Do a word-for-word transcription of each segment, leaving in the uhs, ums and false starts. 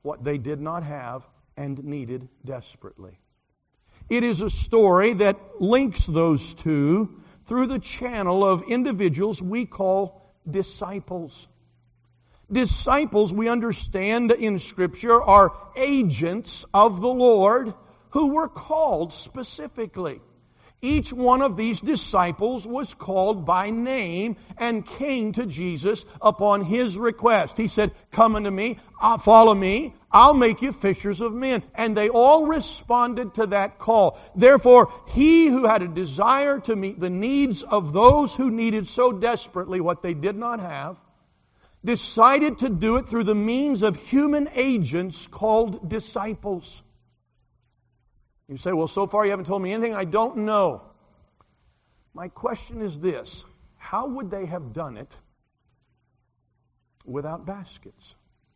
what they did not have and needed desperately. It is a story that links those two through the channel of individuals we call disciples. Disciples, we understand in Scripture, are agents of the Lord who were called specifically. Each one of these disciples was called by name and came to Jesus upon His request. He said, "Come unto me, I'll follow me, I'll make you fishers of men." And they all responded to that call. Therefore, He who had a desire to meet the needs of those who needed so desperately what they did not have, decided to do it through the means of human agents called disciples. You say, "Well, so far you haven't told me anything I don't know." My question is this: how would they have done it without baskets?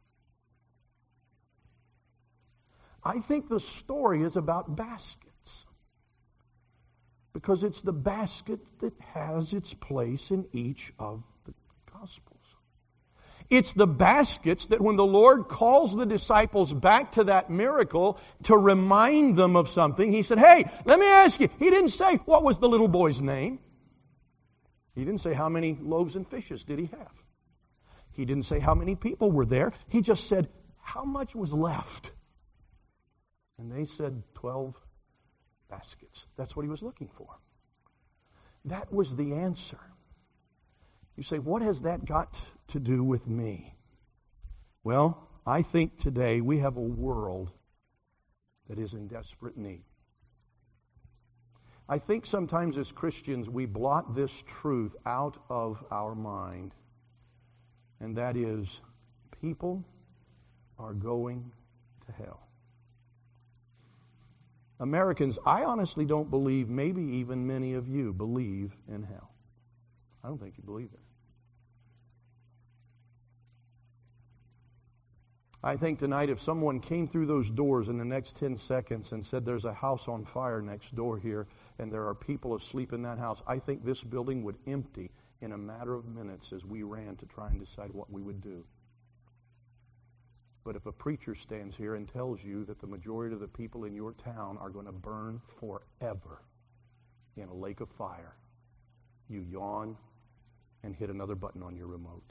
I think the story is about baskets, because it's the basket that has its place in each of the Gospels. It's the baskets that when the Lord calls the disciples back to that miracle to remind them of something, He said, "Hey, let me ask you." He didn't say, what was the little boy's name? He didn't say how many loaves and fishes did he have. He didn't say how many people were there. He just said, how much was left? And they said, twelve baskets. That's what He was looking for. That was the answer. You say, what has that got to do with me? Well, I think today we have a world that is in desperate need. I think sometimes as Christians we blot this truth out of our mind, and that is, people are going to hell. Americans, I honestly don't believe, maybe even many of you believe in hell. I don't think you believe it. I think tonight if someone came through those doors in the next ten seconds and said there's a house on fire next door here and there are people asleep in that house, I think this building would empty in a matter of minutes as we ran to try and decide what we would do. But if a preacher stands here and tells you that the majority of the people in your town are going to burn forever in a lake of fire, you yawn and hit another button on your remote.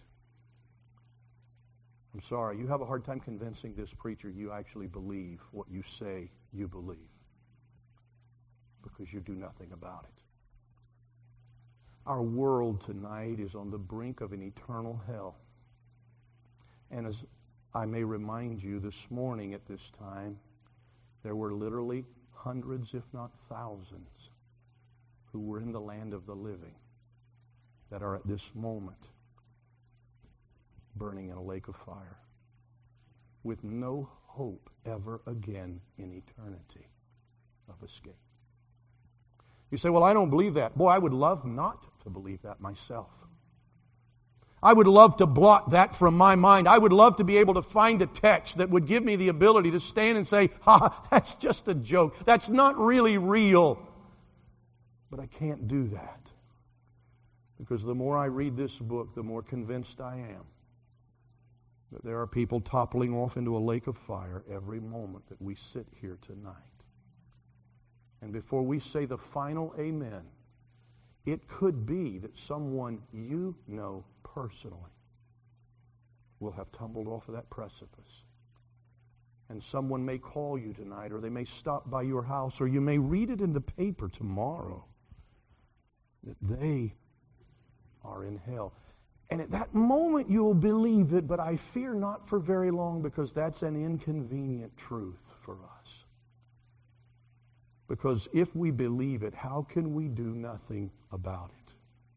I'm sorry, you have a hard time convincing this preacher you actually believe what you say you believe, because you do nothing about it. Our world tonight is on the brink of an eternal hell. And as I may remind you, this morning at this time, there were literally hundreds, if not thousands, who were in the land of the living that are at this moment burning in a lake of fire with no hope ever again in eternity of escape. You say, "Well, I don't believe that." Boy, I would love not to believe that myself. I would love to blot that from my mind. I would love to be able to find a text that would give me the ability to stand and say, "Ha, that's just a joke. That's not really real." But I can't do that, because the more I read this book, the more convinced I am that there are people toppling off into a lake of fire every moment that we sit here tonight. And before we say the final amen, it could be that someone you know personally will have tumbled off of that precipice. And someone may call you tonight, or they may stop by your house, or you may read it in the paper tomorrow that they are in hell. And at that moment you'll believe it, but I fear not for very long, because that's an inconvenient truth for us. Because if we believe it, how can we do nothing about it?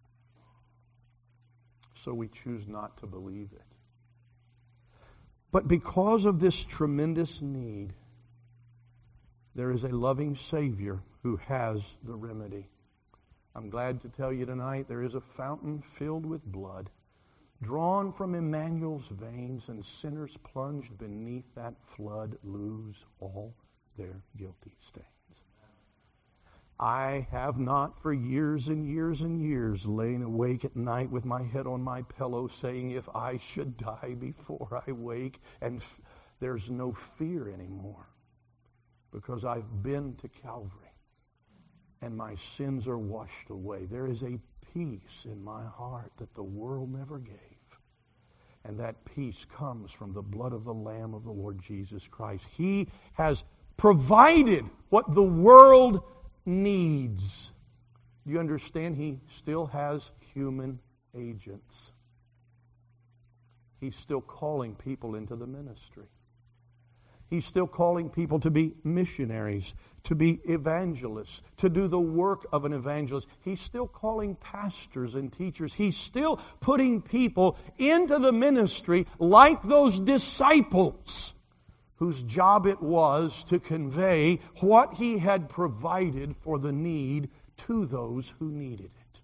So we choose not to believe it. But because of this tremendous need, there is a loving Savior who has the remedy. I'm glad to tell you tonight there is a fountain filled with blood, drawn from Emmanuel's veins, and sinners plunged beneath that flood lose all their guilty stains. I have not for years and years and years lain awake at night with my head on my pillow saying, if I should die before I wake and f- There's no fear anymore because I've been to Calvary and my sins are washed away. There is a peace in my heart that the world never gave. And that peace comes from the blood of the Lamb of the Lord Jesus Christ. He has provided what the world needs. Do you understand? He still has human agents. He's still calling people into the ministry. He's still calling people to be missionaries, to be evangelists, to do the work of an evangelist. He's still calling pastors and teachers. He's still putting people into the ministry like those disciples whose job it was to convey what He had provided for the need to those who needed it.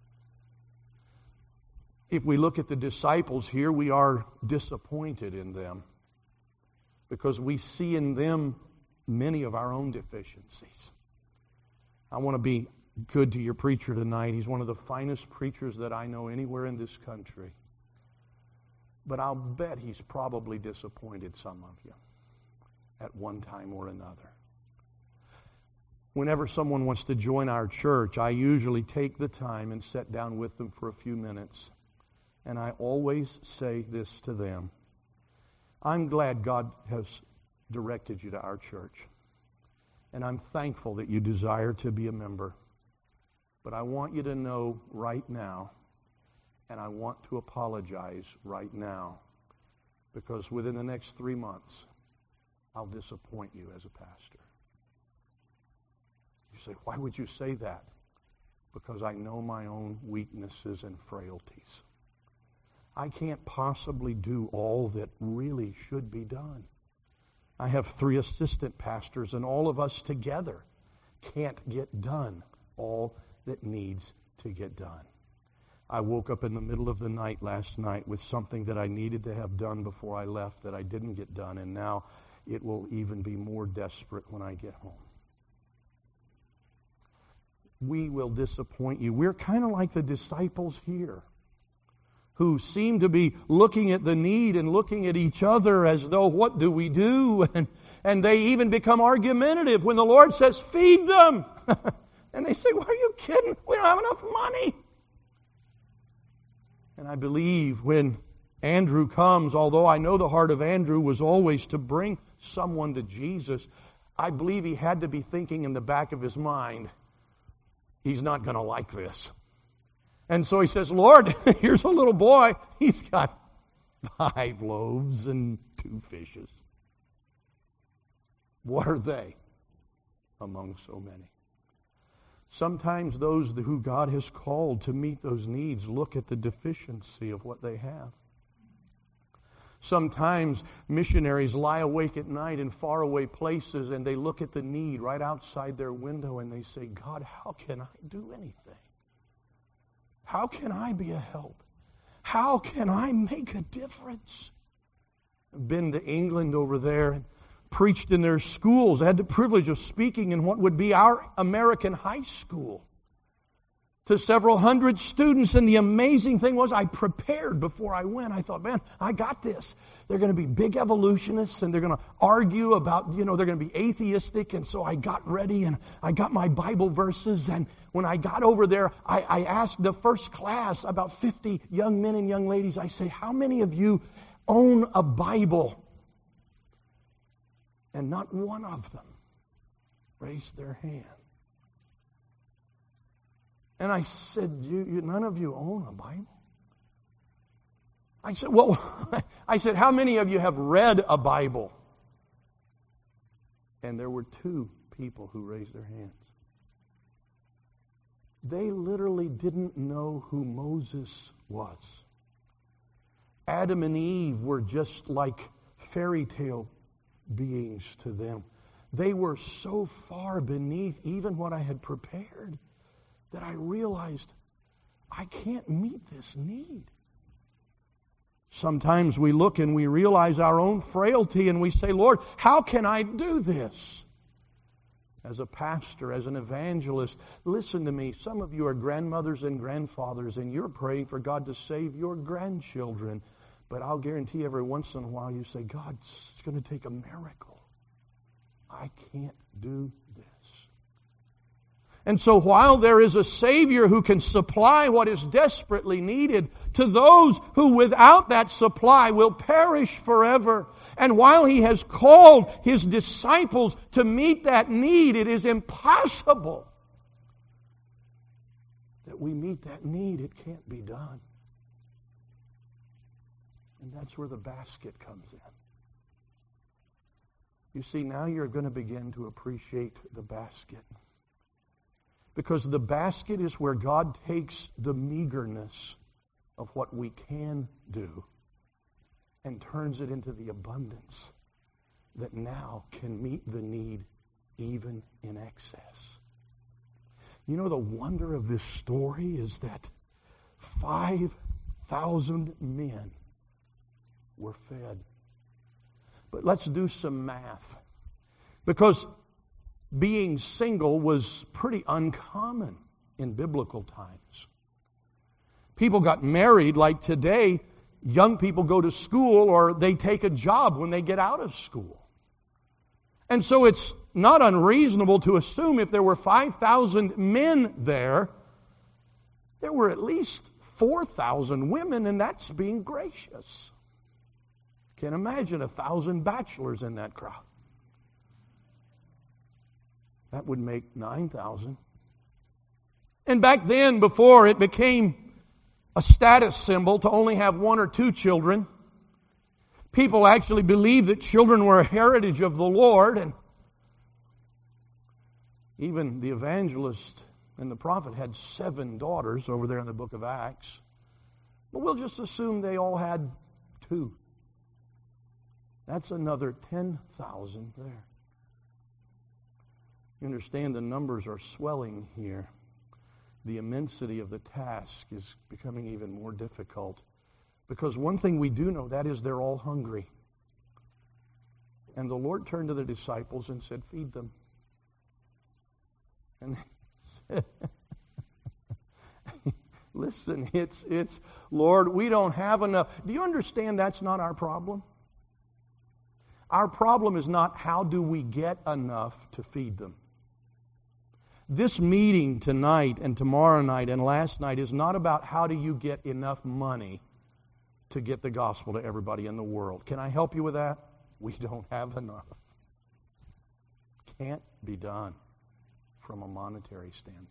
If we look at the disciples here, we are disappointed in them because we see in them many of our own deficiencies. I want to be good to your preacher tonight. He's one of the finest preachers that I know anywhere in this country. But I'll bet he's probably disappointed some of you at one time or another. Whenever someone wants to join our church, I usually take the time and sit down with them for a few minutes. And I always say this to them: I'm glad God has directed you to our church. And I'm thankful that you desire to be a member. But I want you to know right now, and I want to apologize right now, because within the next three months, I'll disappoint you as a pastor. You say, why would you say that? Because I know my own weaknesses and frailties. I can't possibly do all that really should be done. I have three assistant pastors, and all of us together can't get done all that needs to get done. I woke up in the middle of the night last night with something that I needed to have done before I left that I didn't get done, and now it will even be more desperate when I get home. We will disappoint you. We're kind of like the disciples here, who seem to be looking at the need and looking at each other as though, what do we do? And, and they even become argumentative when the Lord says, feed them. And they say, well, are you kidding? We don't have enough money. And I believe when Andrew comes, although I know the heart of Andrew was always to bring someone to Jesus, I believe he had to be thinking in the back of his mind, he's not going to like this. And so he says, Lord, here's a little boy. He's got five loaves and two fishes. What are they among so many? Sometimes those who God has called to meet those needs look at the deficiency of what they have. Sometimes missionaries lie awake at night in faraway places and they look at the need right outside their window and they say, God, how can I do anything? How can I be a help? How can I make a difference? I've been to England over there and preached in their schools. I had the privilege of speaking in what would be our American high school to several hundred students. And the amazing thing was I prepared before I went. I thought, man, I got this. They're going to be big evolutionists and they're going to argue about, you know, they're going to be atheistic. And so I got ready and I got my Bible verses. And when I got over there, I, I asked the first class, about fifty young men and young ladies, I say, how many of you own a Bible? And not one of them raised their hand. And I said, you, you, none of you own a Bible? I said, well, I said, how many of you have read a Bible? And there were two people who raised their hands. They literally didn't know who Moses was. Adam and Eve were just like fairy tale beings to them. They were so far beneath even what I had prepared that I realized I can't meet this need. Sometimes we look and we realize our own frailty and we say, Lord, how can I do this? As a pastor, as an evangelist, listen to me. Some of you are grandmothers and grandfathers and you're praying for God to save your grandchildren. But I'll guarantee every once in a while you say, God, it's going to take a miracle. I can't do this. And so while there is a Savior who can supply what is desperately needed to those who without that supply will perish forever, and while He has called His disciples to meet that need, it is impossible that we meet that need. It can't be done. And that's where the basket comes in. You see, now you're going to begin to appreciate the basket. Because the basket is where God takes the meagerness of what we can do and turns it into the abundance that now can meet the need even in excess. You know, the wonder of this story is that five thousand men were fed. But let's do some math. Because being single was pretty uncommon in biblical times. People got married like today. Young people go to school or they take a job when they get out of school. And so it's not unreasonable to assume if there were five thousand men there, there were at least four thousand women, and that's being gracious. Can't imagine a thousand bachelors in that crowd. That would make nine thousand. And back then, before it became a status symbol to only have one or two children, people actually believed that children were a heritage of the Lord. And even the evangelist and the prophet had seven daughters over there in the book of Acts. But we'll just assume they all had two. That's another ten thousand there. You understand the numbers are swelling here. The immensity of the task is becoming even more difficult. Because one thing we do know, that is they're all hungry. And the Lord turned to the disciples and said, feed them. And they said, listen, it's, it's, Lord, we don't have enough. Do you understand that's not our problem? Our problem is not how do we get enough to feed them. This meeting tonight and tomorrow night and last night is not about how do you get enough money to get the gospel to everybody in the world. Can I help you with that? We don't have enough. Can't be done from a monetary standpoint.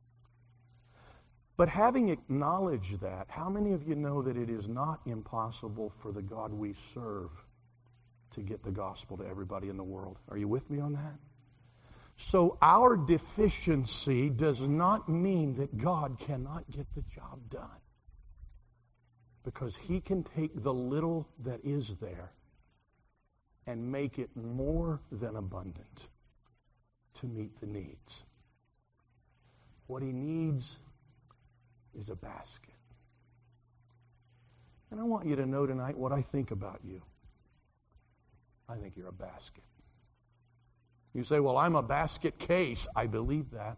But having acknowledged that, how many of you know that it is not impossible for the God we serve to get the gospel to everybody in the world? Are you with me on that? So our deficiency does not mean that God cannot get the job done. Because He can take the little that is there and make it more than abundant to meet the needs. What He needs is a basket. And I want you to know tonight what I think about you. I think you're a basket. You say, well, I'm a basket case. I believe that.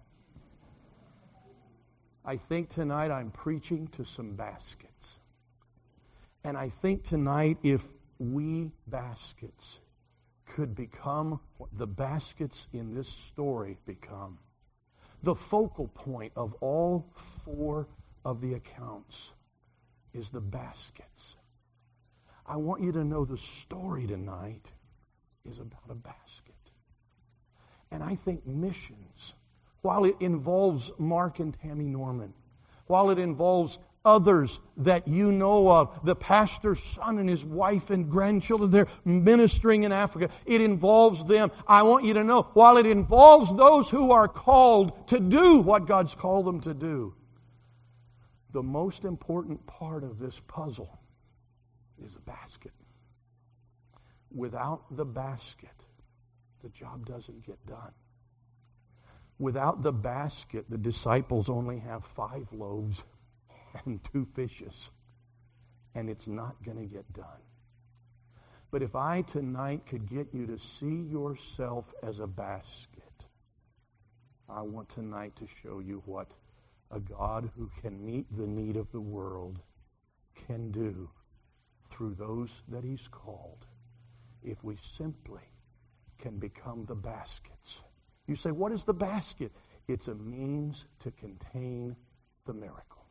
I think tonight I'm preaching to some baskets. And I think tonight if we baskets could become what the baskets in this story become, the focal point of all four of the accounts is the baskets. I want you to know the story tonight is about a basket. And I think missions, while it involves Mark and Tammy Norman, while it involves others that you know of, the pastor's son and his wife and grandchildren, they're ministering in Africa. It involves them. I want you to know, while it involves those who are called to do what God's called them to do, the most important part of this puzzle is a basket. Without the basket, the job doesn't get done. Without the basket, the disciples only have five loaves and two fishes, and it's not going to get done. But if I tonight could get you to see yourself as a basket, I want tonight to show you what a God who can meet the need of the world can do through those that He's called if we simply can become the baskets. You say, what is the basket? It's a means to contain the miracle.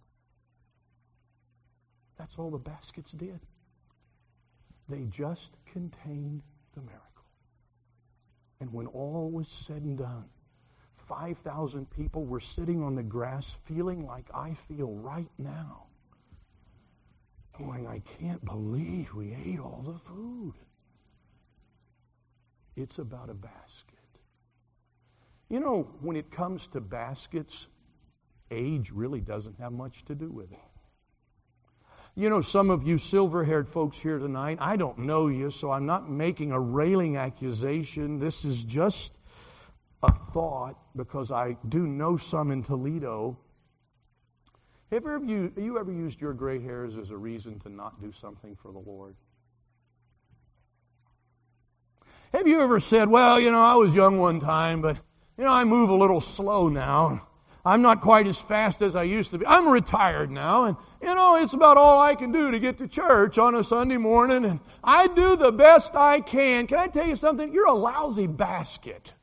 That's all the baskets did. They just contained the miracle. And when all was said and done, five thousand people were sitting on the grass feeling like I feel right now. Going, I can't believe we ate all the food. It's about a basket. You know, when it comes to baskets, age really doesn't have much to do with it. You know, some of you silver-haired folks here tonight, I don't know you, so I'm not making a railing accusation. This is just a thought, because I do know some in Toledo. Have you, have you ever used your gray hairs as a reason to not do something for the Lord? Have you ever said, well, you know, I was young one time, but, you know, I move a little slow now. I'm not quite as fast as I used to be. I'm retired now, and, you know, it's about all I can do to get to church on a Sunday morning, and I do the best I can. Can I tell you something? You're a lousy basket.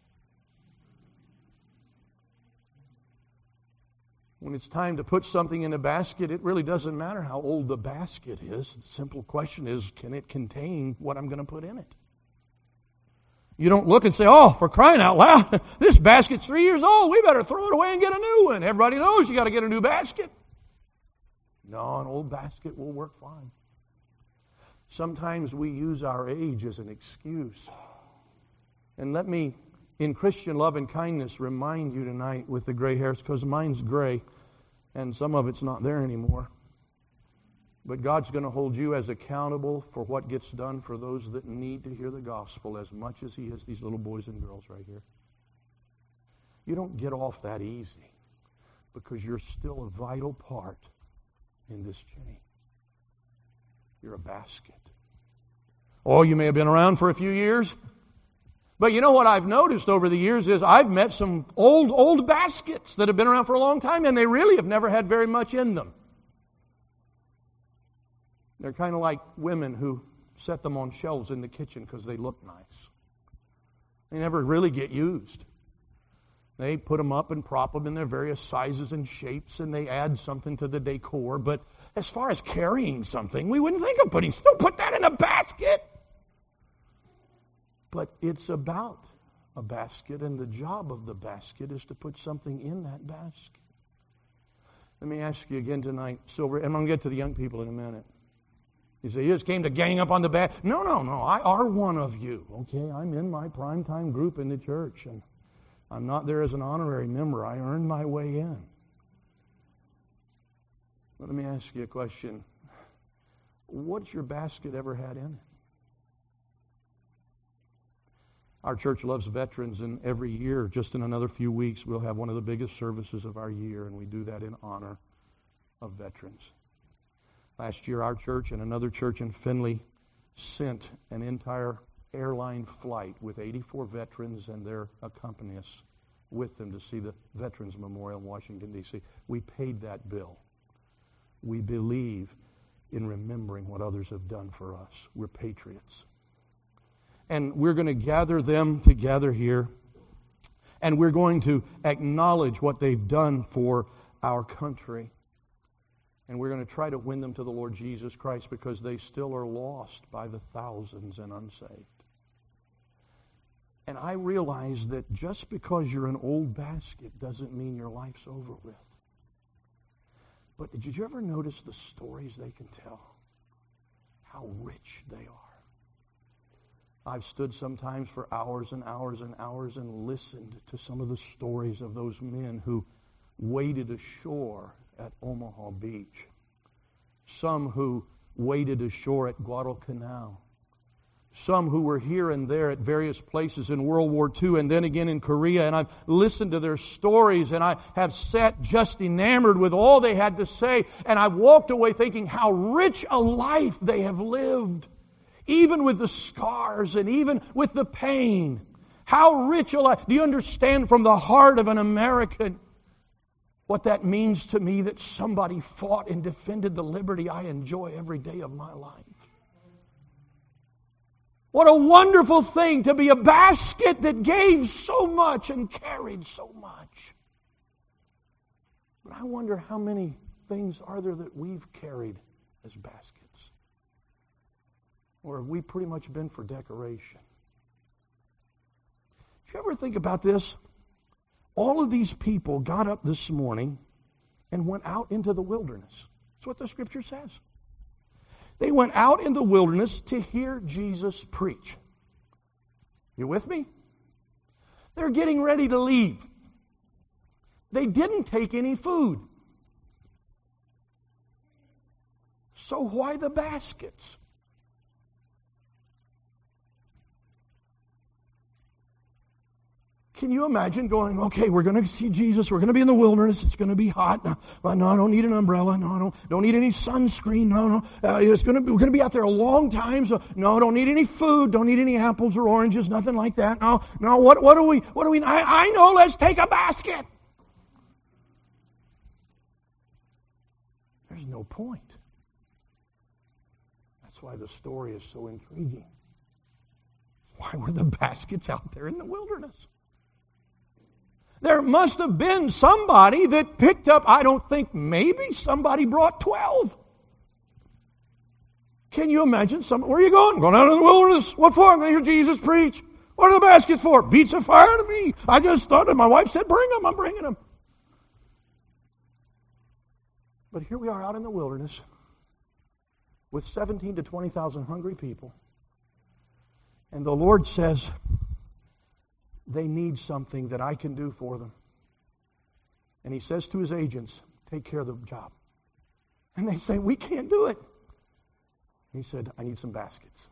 When it's time to put something in a basket, it really doesn't matter how old the basket is. The simple question is, can it contain what I'm going to put in it? You don't look and say, oh, for crying out loud, this basket's three years old. We better throw it away and get a new one. Everybody knows you got to get a new basket. No, an old basket will work fine. Sometimes we use our age as an excuse. And let me, in Christian love and kindness, remind you tonight with the gray hairs, because mine's gray and some of it's not there anymore. But God's going to hold you as accountable for what gets done for those that need to hear the gospel as much as He is these little boys and girls right here. You don't get off that easy, because you're still a vital part in this chain. You're a basket. Oh, you may have been around for a few years, but you know what I've noticed over the years is I've met some old, old baskets that have been around for a long time, and they really have never had very much in them. They're kind of like women who set them on shelves in the kitchen because they look nice. They never really get used. They put them up and prop them in their various sizes and shapes, and they add something to the decor. But as far as carrying something, we wouldn't think of putting, still put that in a basket. But it's about a basket, and the job of the basket is to put something in that basket. Let me ask you again tonight, Silver, and I'm going to get to the young people in a minute. You say, you just came to gang up on the bad. No, no, no. I are one of you. Okay, I'm in my primetime group in the church, and I'm not there as an honorary member. I earned my way in. But let me ask you a question. What's your basket ever had in it? Our church loves veterans, and every year, just in another few weeks, we'll have one of the biggest services of our year, and we do that in honor of veterans. Last year, our church and another church in Findlay sent an entire airline flight with eighty-four veterans and their accompanists with them to see the Veterans Memorial in Washington, D C We paid that bill. We believe in remembering what others have done for us. We're patriots. And we're going to gather them together here, and we're going to acknowledge what they've done for our country. And we're going to try to win them to the Lord Jesus Christ, because they still are lost by the thousands and unsaved. And I realize that just because you're an old basket doesn't mean your life's over with. But did you ever notice the stories they can tell? How rich they are. I've stood sometimes for hours and hours and hours and listened to some of the stories of those men who waded ashore at Omaha Beach. Some who waded ashore at Guadalcanal. Some who were here and there at various places in World War Two and then again in Korea. And I've listened to their stories, and I have sat just enamored with all they had to say. And I've walked away thinking how rich a life they have lived. Even with the scars and even with the pain. How rich a life. Do you understand from the heart of an American what that means to me, that somebody fought and defended the liberty I enjoy every day of my life? What a wonderful thing to be a basket that gave so much and carried so much. But I wonder how many things are there that we've carried as baskets? Or have we pretty much been for decoration? Did you ever think about this? All of these people got up this morning and went out into the wilderness. That's what the Scripture says. They went out in the wilderness to hear Jesus preach. You with me? They're getting ready to leave. They didn't take any food. So why the baskets? Can you imagine going, okay, we're going to see Jesus. We're going to be in the wilderness. It's going to be hot. No, no I don't need an umbrella. No, I don't, don't need any sunscreen. No, no. Uh, it's going to be, we're going to be out there a long time. So, no, don't need any food. Don't need any apples or oranges. Nothing like that. No, no. What, what do we, what do we, I, I know. Let's take a basket. There's no point. That's why the story is so intriguing. Why were the baskets out there in the wilderness? There must have been somebody that picked up, I don't think, maybe somebody brought twelve. Can you imagine? Some, where are you going? I'm going out in the wilderness. What for? I'm going to hear Jesus preach. What are the baskets for? Beats of fire to me. I just thought that my wife said, bring them. I'm bringing them. But here we are out in the wilderness with seventeen to twenty thousand hungry people. And the Lord says, they need something that I can do for them. And He says to His agents, take care of the job. And they say, we can't do it. He said, I need some baskets.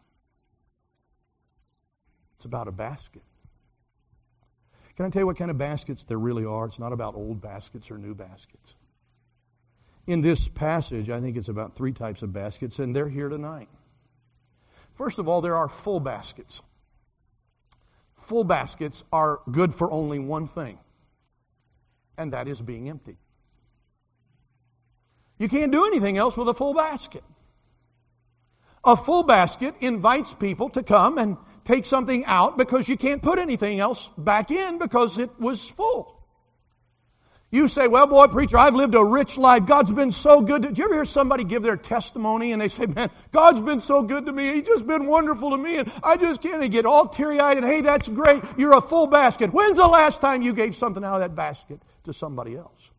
It's about a basket. Can I tell you what kind of baskets there really are? It's not about old baskets or new baskets. In this passage, I think it's about three types of baskets, and they're here tonight. First of all, there are full baskets. Full baskets are good for only one thing, and that is being empty. You can't do anything else with a full basket. A full basket invites people to come and take something out because you can't put anything else back in because it was full. You say, well, boy, preacher, I've lived a rich life. God's been so good. Did you ever hear somebody give their testimony and they say, man, God's been so good to me. He's just been wonderful to me. And I just can't they get all teary-eyed and, hey, that's great. You're a full basket. When's the last time you gave something out of that basket to somebody else?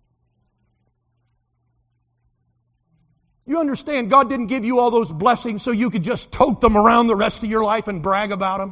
You understand God didn't give you all those blessings so you could just tote them around the rest of your life and brag about them.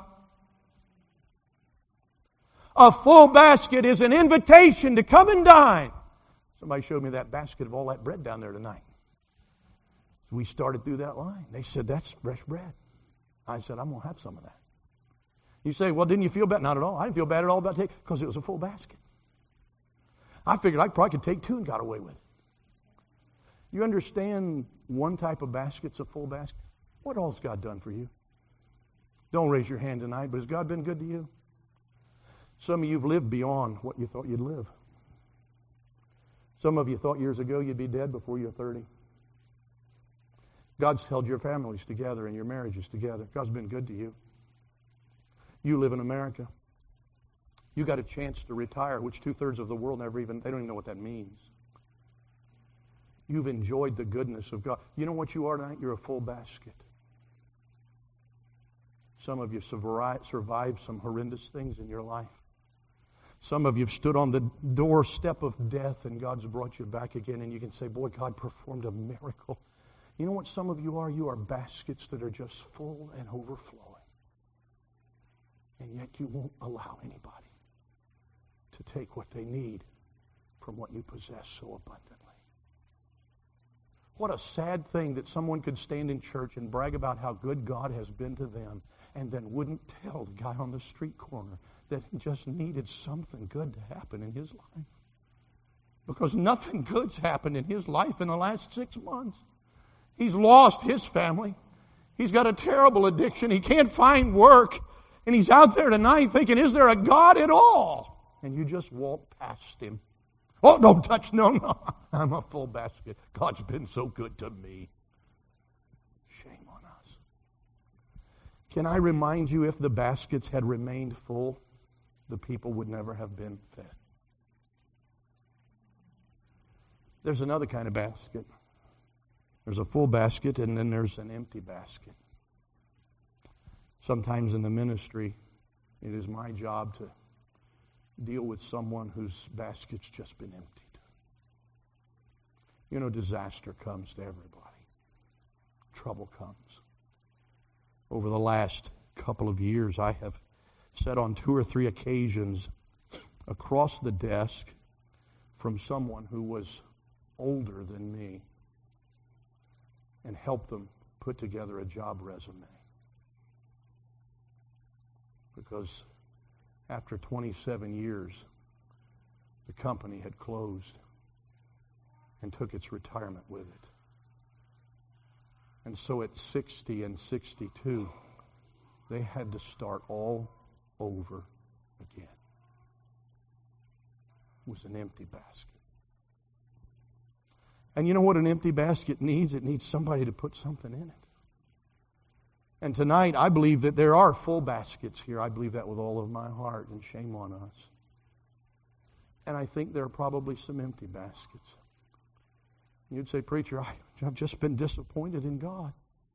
A full basket is an invitation to come and dine. Somebody showed me that basket of all that bread down there tonight. We started through that line. They said, that's fresh bread. I said, I'm going to have some of that. You say, well, didn't you feel bad? Not at all. I didn't feel bad at all about taking because it was a full basket. I figured I probably could take two and got away with it. You understand one type of basket's a full basket? What all's God done for you? Don't raise your hand tonight, but has God been good to you? Some of you have lived beyond what you thought you'd live. Some of you thought years ago you'd be dead before you're thirty. God's held your families together and your marriages together. God's been good to you. You live in America. You got a chance to retire, which two-thirds of the world never even, they don't even know what that means. You've enjoyed the goodness of God. You know what you are tonight? You're a full basket. Some of you survived some horrendous things in your life. Some of you have stood on the doorstep of death and God's brought you back again, and you can say, boy, God performed a miracle. You know what some of you are? You are baskets that are just full and overflowing. And yet you won't allow anybody to take what they need from what you possess so abundantly. What a sad thing that someone could stand in church and brag about how good God has been to them and then wouldn't tell the guy on the street corner that he just needed something good to happen in his life. Because nothing good's happened in his life in the last six months. He's lost his family. He's got a terrible addiction. He can't find work. And he's out there tonight thinking, is there a God at all? And you just walk past him. Oh, don't touch, no, no. I'm a full basket. God's been so good to me. Shame on us. Can I remind you, if the baskets had remained full, the people would never have been fed. There's another kind of basket. There's a full basket, and then there's an empty basket. Sometimes in the ministry, it is my job to deal with someone whose basket's just been emptied. You know, disaster comes to everybody. Trouble comes. Over the last couple of years, I have sat on two or three occasions across the desk from someone who was older than me and helped them put together a job resume. Because after twenty-seven years, the company had closed and took its retirement with it. And so at sixty and sixty-two, they had to start all over again. It was an empty basket. And you know what an empty basket needs? It needs somebody to put something in it. And tonight, I believe that there are full baskets here. I believe that with all of my heart, and shame on us. And I think there are probably some empty baskets. You'd say, preacher, I've just been disappointed in God.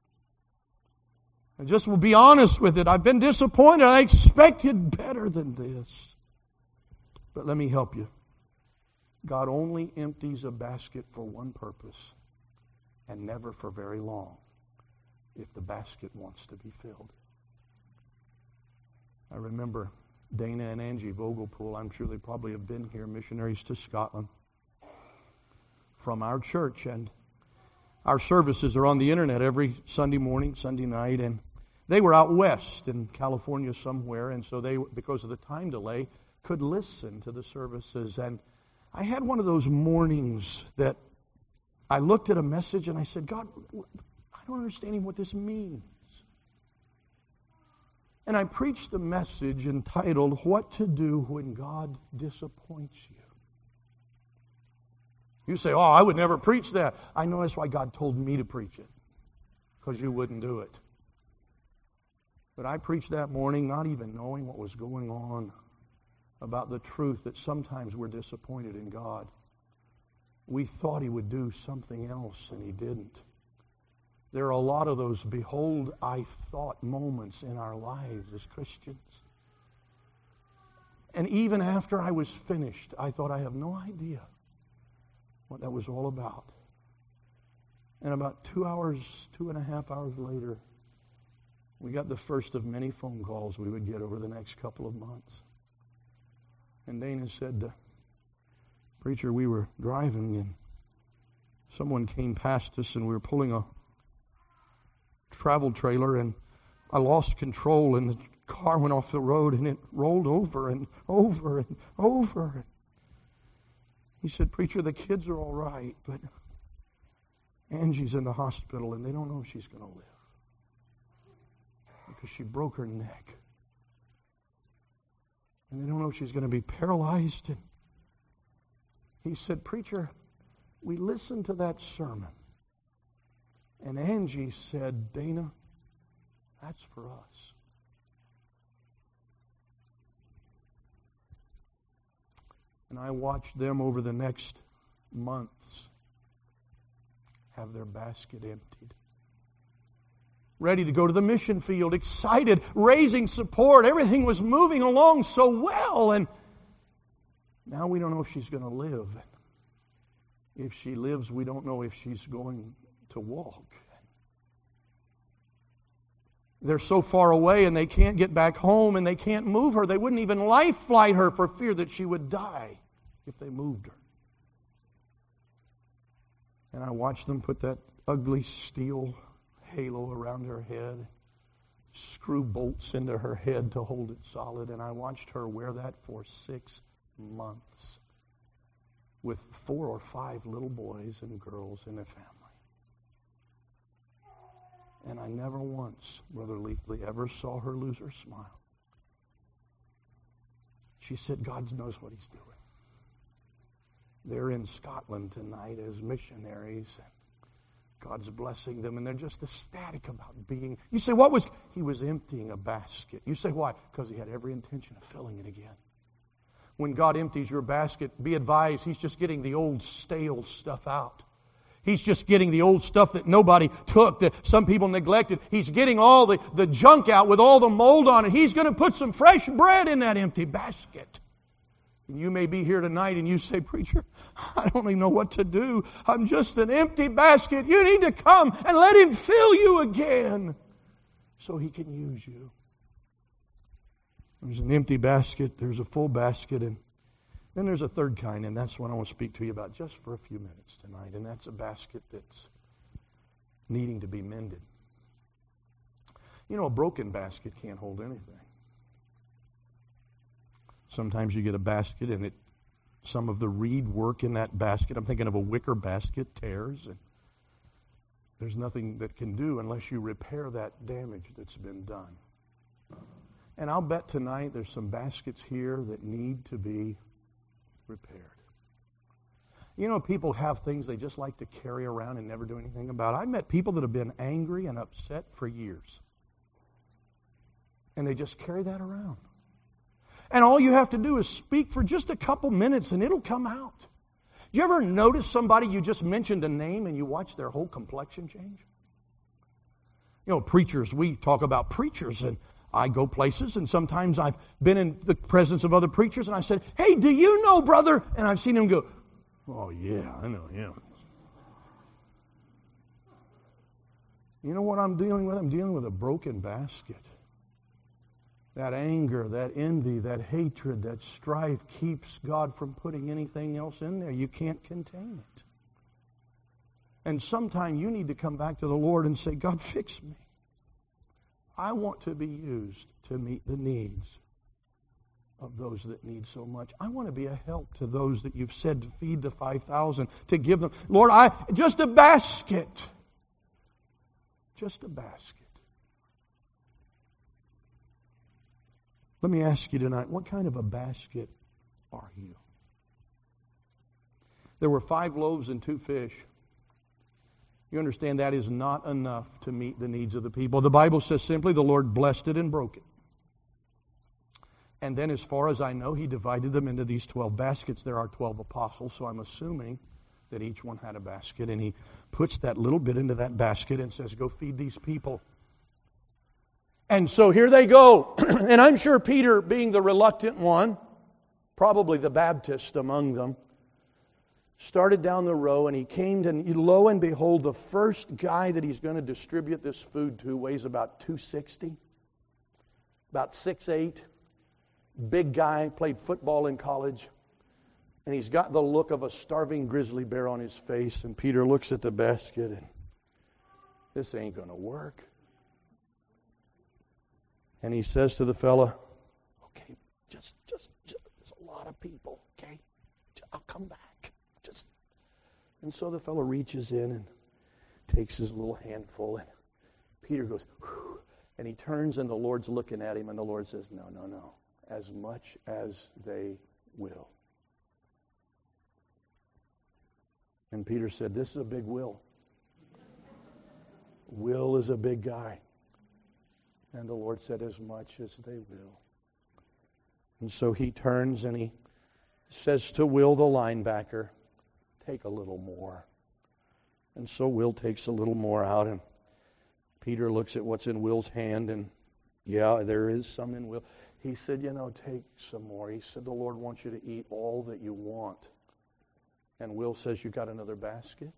I just will be honest with it. I've been disappointed. I expected better than this. But let me help you. God only empties a basket for one purpose, and never for very long, if the basket wants to be filled. I remember Dana and Angie Vogelpool. I'm sure they probably have been here, missionaries to Scotland, from our church. And our services are on the internet every Sunday morning, Sunday night. And they were out west in California somewhere. And so they, because of the time delay, could listen to the services. And I had one of those mornings that I looked at a message and I said, God, I don't understand even what this means. And I preached a message entitled, What to Do When God Disappoints You. You say, oh, I would never preach that. I know that's why God told me to preach it, because you wouldn't do it. But I preached that morning not even knowing what was going on, about the truth that sometimes we're disappointed in God. We thought He would do something else, and He didn't. There are a lot of those behold, I thought moments in our lives as Christians. And even after I was finished, I thought, I have no idea what that was all about. And about two hours, two and a half hours later, we got the first of many phone calls we would get over the next couple of months. And Dana said, preacher, we were driving and someone came past us and we were pulling a travel trailer and I lost control and the car went off the road and it rolled over and over and over. He said, preacher, the kids are all right, but Angie's in the hospital and they don't know if she's going to live because she broke her neck. And they don't know if she's going to be paralyzed. And he said, preacher, we listened to that sermon. And Angie said, Dana, that's for us. And I watched them over the next months have their basket emptied. Ready to go to the mission field, excited, raising support. Everything was moving along so well. And now we don't know if she's going to live. If she lives, we don't know if she's going to walk. They're so far away and they can't get back home and they can't move her. They wouldn't even life flight her for fear that she would die if they moved her. And I watched them put that ugly steel halo around her head, screw bolts into her head to hold it solid, and I watched her wear that for six months with four or five little boys and girls in a family. And I never once, Brother Leafley, ever saw her lose her smile. She said, God knows what He's doing. They're in Scotland tonight as missionaries, God's blessing them, and they're just ecstatic about being. You say, what was? He was emptying a basket. You say, why? Because he had every intention of filling it again. When God empties your basket, be advised, He's just getting the old stale stuff out. He's just getting the old stuff that nobody took, that some people neglected. He's getting all the, the junk out with all the mold on it. He's going to put some fresh bread in that empty basket. And you may be here tonight and you say, preacher, I don't even know what to do. I'm just an empty basket. You need to come and let Him fill you again so He can use you. There's an empty basket, there's a full basket, and then there's a third kind, and that's what I want to speak to you about just for a few minutes tonight, and that's a basket that's needing to be mended. You know, a broken basket can't hold anything. Sometimes you get a basket and it, some of the reed work in that basket, I'm thinking of a wicker basket, tears, and there's nothing that can do unless you repair that damage that's been done. And I'll bet tonight there's some baskets here that need to be repaired. You know, people have things they just like to carry around and never do anything about. I've met people that have been angry and upset for years. And they just carry that around. And all you have to do is speak for just a couple minutes and it'll come out. Do you ever notice somebody you just mentioned a name and you watch their whole complexion change? You know, preachers, we talk about preachers, and I go places, and sometimes I've been in the presence of other preachers, and I said, hey, do you know brother? And I've seen him go, oh, yeah, I know him. You know what I'm dealing with? I'm dealing with a broken basket. That anger, that envy, that hatred, that strife keeps God from putting anything else in there. You can't contain it. And sometime you need to come back to the Lord and say, God, fix me. I want to be used to meet the needs of those that need so much. I want to be a help to those that you've said to feed the five thousand, to give them. Lord, I just a basket. Just a basket. Let me ask you tonight, what kind of a basket are you? There were five loaves and two fish. You understand that is not enough to meet the needs of the people. The Bible says simply the Lord blessed it and broke it. And then as far as I know, He divided them into these twelve baskets. There are twelve apostles, so I'm assuming that each one had a basket. And He puts that little bit into that basket and says, go feed these people. And so here they go. And I'm sure Peter, being the reluctant one, probably the Baptist among them, started down the row, and he came to, lo and behold, the first guy that he's going to distribute this food to weighs about two sixty, about six eight, big guy, played football in college, and he's got the look of a starving grizzly bear on his face, and Peter looks at the basket, and this ain't going to work. And he says to the fella, okay, just, just, just, there's a lot of people, okay? I'll come back. Just, and so the fellow reaches in and takes his little handful, and Peter goes, whew, and he turns, and the Lord's looking at him, and the Lord says, no, no, no, as much as they will. And Peter said, this is a big will. Will is a big guy. And the Lord said, as much as they will. And so he turns and he says to Will, the linebacker, take a little more. And so Will takes a little more out, and Peter looks at what's in Will's hand, and yeah, there is some in Will. He said, you know, take some more. He said, the Lord wants you to eat all that you want. And Will says, you got another basket?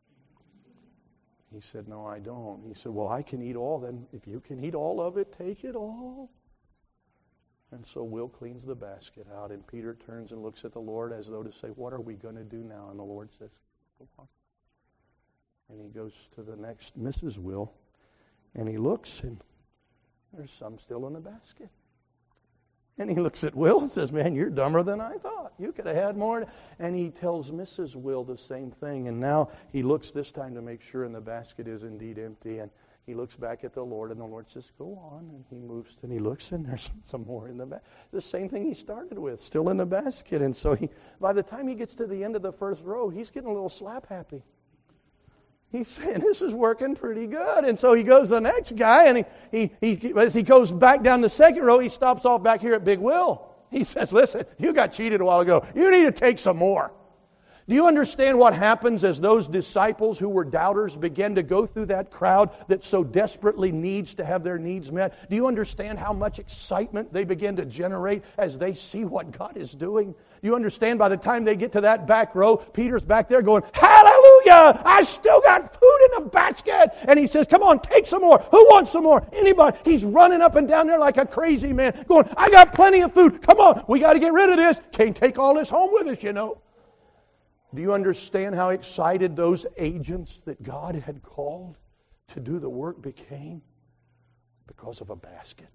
He said, no, I don't. He said, well, I can eat all. Then if you can eat all of it, take it all. And so Will cleans the basket out, and Peter turns and looks at the Lord as though to say, what are we going to do now? And the Lord says, go on. And he goes to the next Missus Will, and he looks, and there's some still in the basket. And he looks at Will and says, man, you're dumber than I thought. You could have had more. And he tells Missus Will the same thing. And now he looks this time to make sure, and the basket is indeed empty. And he looks back at the Lord, and the Lord says, go on. And he moves, and he looks, and there's some more in the basket. The same thing he started with, still in the basket. And so he, by the time he gets to the end of the first row, he's getting a little slap happy. He's saying, this is working pretty good. And so he goes to the next guy, and he, he, he, as he goes back down the second row, he stops off back here at Big Will. He says, listen, you got cheated a while ago. You need to take some more. Do you understand what happens as those disciples who were doubters begin to go through that crowd that so desperately needs to have their needs met? Do you understand how much excitement they begin to generate as they see what God is doing? Do you understand by the time they get to that back row, Peter's back there going, hallelujah, I still got food in the basket. And he says, come on, take some more. Who wants some more? Anybody? He's running up and down there like a crazy man going, I got plenty of food. Come on, we got to get rid of this. Can't take all this home with us, you know. Do you understand how excited those agents that God had called to do the work became? Because of a basket.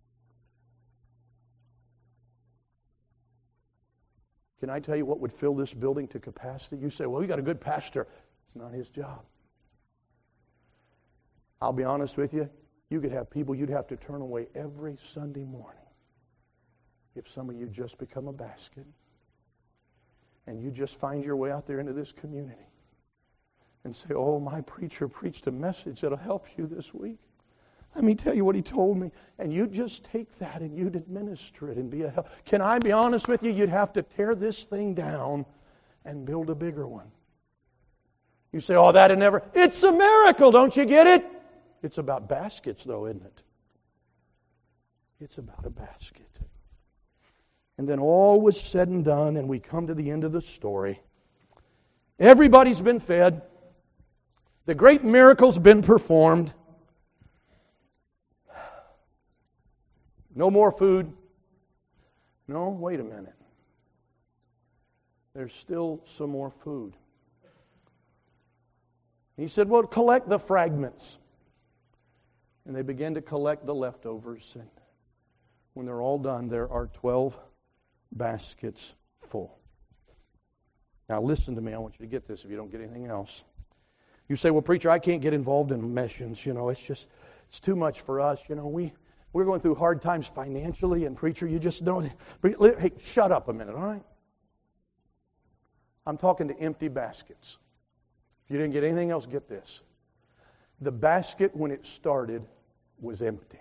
Can I tell you what would fill this building to capacity? You say, well, we got a good pastor. It's not his job. I'll be honest with you. You could have people you'd have to turn away every Sunday morning if some of you just become a basket. And you just find your way out there into this community and say, oh, my preacher preached a message that'll help you this week. Let me tell you what he told me. And you just take that and you'd administer it and be a help. Can I be honest with you? You'd have to tear this thing down and build a bigger one. You say, oh, that'd never. It's a miracle, don't you get it? It's about baskets, though, isn't it? It's about a basket. And then all was said and done, and we come to the end of the story. Everybody's been fed. The great miracle's been performed. No more food. No, wait a minute. There's still some more food. He said, well, collect the fragments. And they began to collect the leftovers. And when they're all done, there are twelve baskets full. Now listen to me. I want you to get this if you don't get anything else. You say, well, preacher, I can't get involved in missions. You know, it's just, it's too much for us. You know, we, we're going through hard times financially, and preacher, you just don't. Hey, shut up a minute, all right? I'm talking to empty baskets. If you didn't get anything else, get this. The basket, when it started, was empty.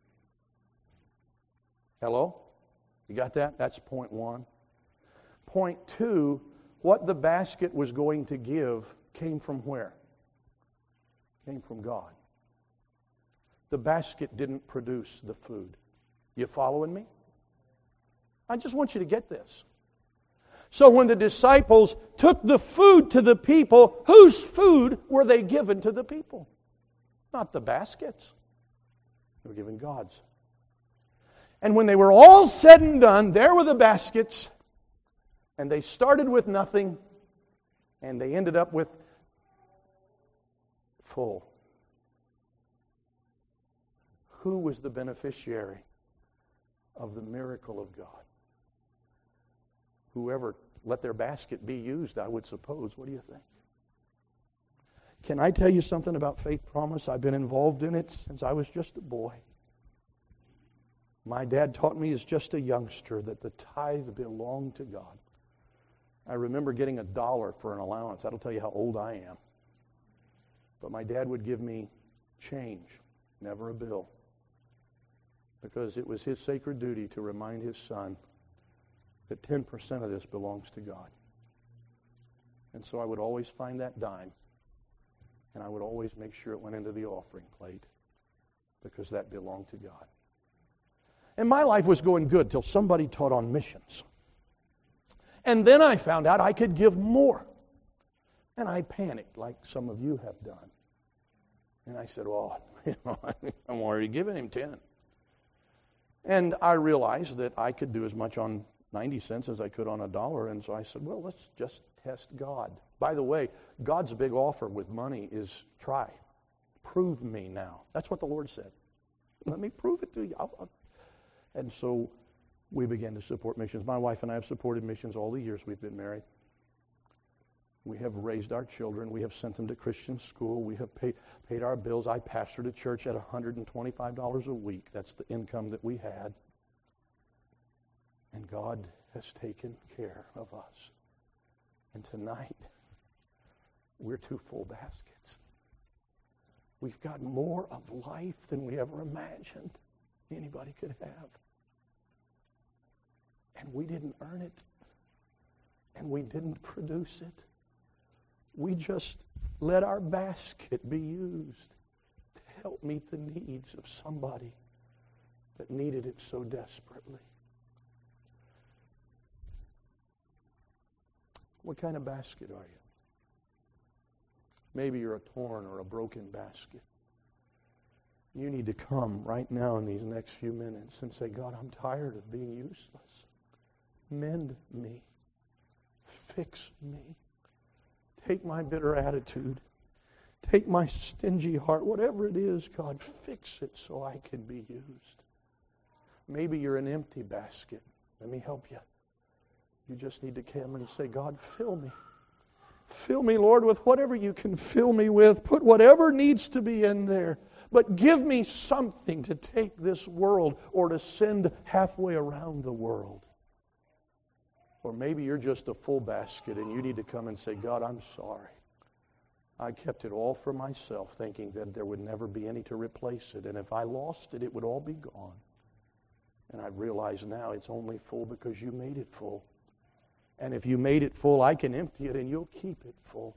Hello? You got that? That's point one. Point two, what the basket was going to give came from where? Came from God. The basket didn't produce the food. You following me? I just want you to get this. So when the disciples took the food to the people, whose food were they given to the people? Not the baskets. They were given God's. And when they were all said and done, there were the baskets, and they started with nothing, and they ended up with full. Who was the beneficiary of the miracle of God? Whoever let their basket be used, I would suppose. What do you think? Can I tell you something about Faith Promise? I've been involved in it since I was just a boy. My dad taught me as just a youngster that the tithe belonged to God. I remember getting a dollar for an allowance. That'll tell you how old I am. But my dad would give me change, never a bill, because it was his sacred duty to remind his son that ten percent of this belongs to God. And so I would always find that dime, and I would always make sure it went into the offering plate, because that belonged to God. And my life was going good till somebody taught on missions. And then I found out I could give more. And I panicked, like some of you have done. And I said, well, you know, I'm already giving him ten. And I realized that I could do as much on ninety cents as I could on a dollar. And so I said, well, let's just test God. By the way, God's big offer with money is try. Prove me now. That's what the Lord said. Let me prove it to you. I'll, I'll. And so we began to support missions. My wife and I have supported missions all the years we've been married. We have raised our children. We have sent them to Christian school. We have paid, paid our bills. I pastored a church at one hundred twenty-five dollars a week. That's the income that we had. And God has taken care of us. And tonight, we're two full baskets. We've got more of life than we ever imagined anybody could have. And we didn't earn it. And we didn't produce it. We just let our basket be used to help meet the needs of somebody that needed it so desperately. What kind of basket are you? Maybe you're a torn or a broken basket. You need to come right now in these next few minutes and say, God, I'm tired of being useless. Mend me. Fix me. Take my bitter attitude. Take my stingy heart. Whatever it is, God, fix it so I can be used. Maybe you're an empty basket. Let me help you. You just need to come and say, God, fill me. Fill me, Lord, with whatever you can fill me with. Put whatever needs to be in there. But give me something to take this world or to send halfway around the world. Or maybe you're just a full basket and you need to come and say, God, I'm sorry. I kept it all for myself, thinking that there would never be any to replace it. And if I lost it, it would all be gone. And I realize now it's only full because you made it full. And if you made it full, I can empty it and you'll keep it full.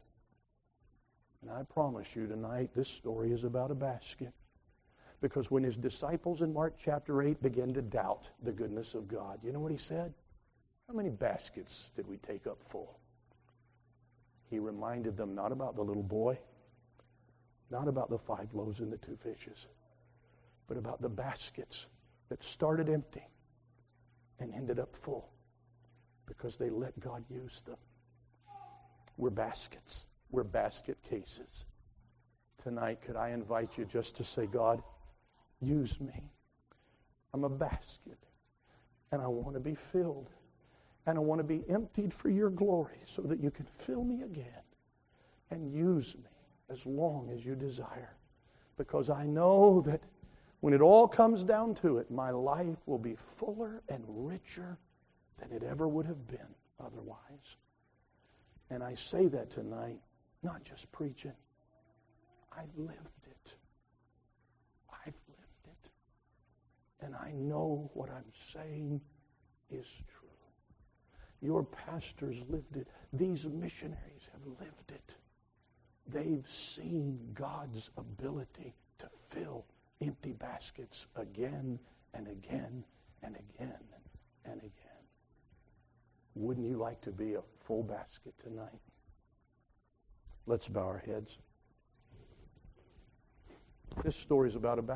And I promise you tonight, this story is about a basket. Because when his disciples in Mark chapter eight began to doubt the goodness of God, you know what he said? How many baskets did we take up full? He reminded them not about the little boy, not about the five loaves and the two fishes, but about the baskets that started empty and ended up full because they let God use them. We're baskets. We're basket cases. Tonight, could I invite you just to say, God, use me. I'm a basket, and I want to be filled. And I want to be emptied for your glory so that you can fill me again and use me as long as you desire. Because I know that when it all comes down to it, my life will be fuller and richer than it ever would have been otherwise. And I say that tonight, not just preaching. I've lived it. I've lived it. And I know what I'm saying is true. Your pastors lived it. These missionaries have lived it. They've seen God's ability to fill empty baskets again and again and again and again. Wouldn't you like to be a full basket tonight? Let's bow our heads. This story is about a basket.